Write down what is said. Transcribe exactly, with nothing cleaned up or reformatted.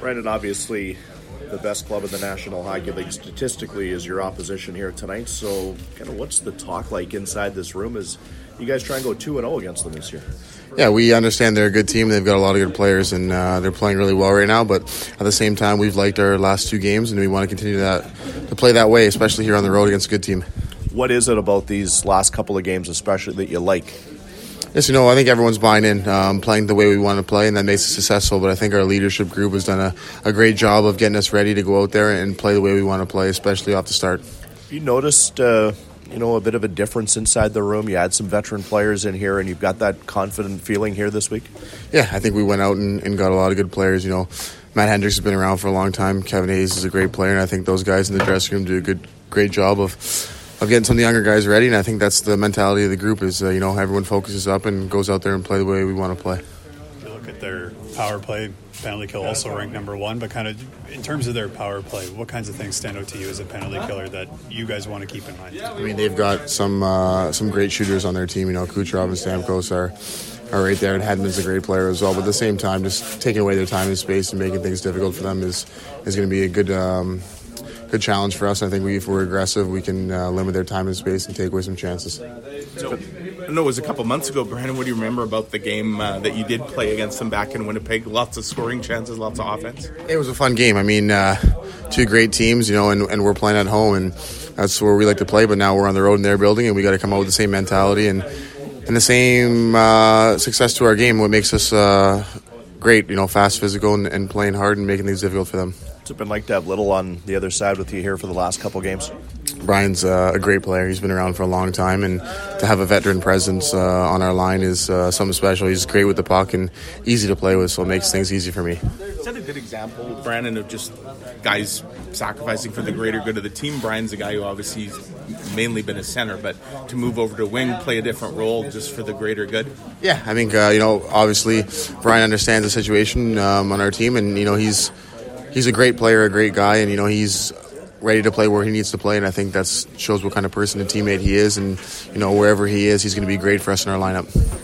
Brandon, obviously the best club in the National Hockey League statistically is your opposition here tonight. So kind of what's the talk like inside this room as you guys try and go two and oh against them this year? Yeah, we understand they're a good team. They've got a lot of good players, and uh, they're playing really well right now. But at the same time, we've liked our last two games, and we want to continue that to play that way, especially here on the road against a good team. What is it about these last couple of games especially that you like? Yes, you know, I think everyone's buying in, um, playing the way we want to play, and that makes us successful. But I think our leadership group has done a, a great job of getting us ready to go out there and play the way we want to play, especially off the start. You noticed, uh, you know, a bit of a difference inside the room. You had some veteran players in here, and you've got that confident feeling here this week? Yeah, I think we went out and, and got a lot of good players. You know, Matt Hendricks has been around for a long time. Kevin Hayes is a great player, and I think those guys in the dressing room do a good, great job of of getting some of the younger guys ready, and I think that's the mentality of the group is, uh, you know, everyone focuses up and goes out there and play the way we want to play. You look at their power play, penalty kill also ranked number one, but kind of in terms of their power play, what kinds of things stand out to you as a penalty killer that you guys want to keep in mind? I mean, they've got some uh, some great shooters on their team. You know, Kucherov and Stamkos are, are right there, and Hedman's a great player as well. But at the same time, just taking away their time and space and making things difficult for them is, is going to be a good um, – good challenge for us. I think we, if we're aggressive, we can uh, limit their time and space and take away some chances. So, I know it was a couple months ago, Brandon. What do you remember about the game uh, that you did play against them back in Winnipeg? Lots of scoring chances, lots of offense. It was a fun game. I mean, uh, two great teams, you know, and, and we're playing at home, and that's where we like to play. But now we're on the road in their building, and we got to come out with the same mentality and and the same uh, success to our game. What makes us uh, great, you know, fast, physical, and, and playing hard and making things difficult for them. What's it been like to have Little on the other side with you here for the last couple games? Brian's uh, a great player. He's been around for a long time, and to have a veteran presence uh, on our line is uh, something special. He's great with the puck and easy to play with, so it makes things easy for me. Is that a good example, Brandon, of just guys sacrificing for the greater good of the team? Brian's a guy who obviously has mainly been a center, but to move over to wing, play a different role just for the greater good? Yeah, I think, uh, you know, obviously Brian understands the situation um, on our team, and, you know, he's He's a great player, a great guy, and, you know, he's ready to play where he needs to play, and I think that shows what kind of person and teammate he is, and, you know, wherever he is, he's going to be great for us in our lineup.